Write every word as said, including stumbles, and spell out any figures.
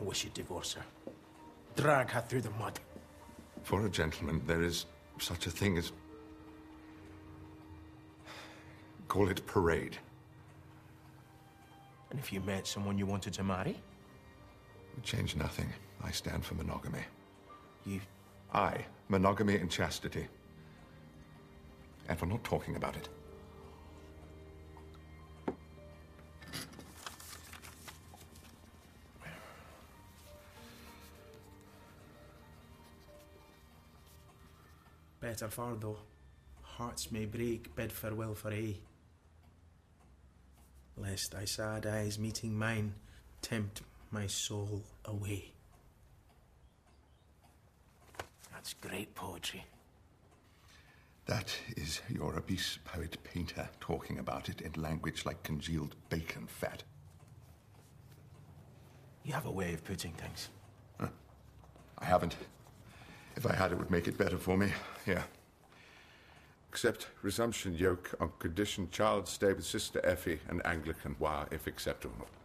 I wish you'd divorce her. Drag her through the mud. For a gentleman, there is such a thing as... call it parade. And if you met someone you wanted to marry? It would change nothing. I stand for monogamy. You... I, monogamy and chastity. And for not talking about it. Better far, though. Hearts may break, bid farewell for aye. Lest thy sad eyes meeting mine tempt my soul away. That's great poetry. That is your obese poet-painter talking about it in language like congealed bacon fat. You have a way of putting things. Huh. I haven't. If I had, it would make it better for me. Here. Accept resumption yoke on condition child stay with Sister Effie and Anglican, wire if acceptable.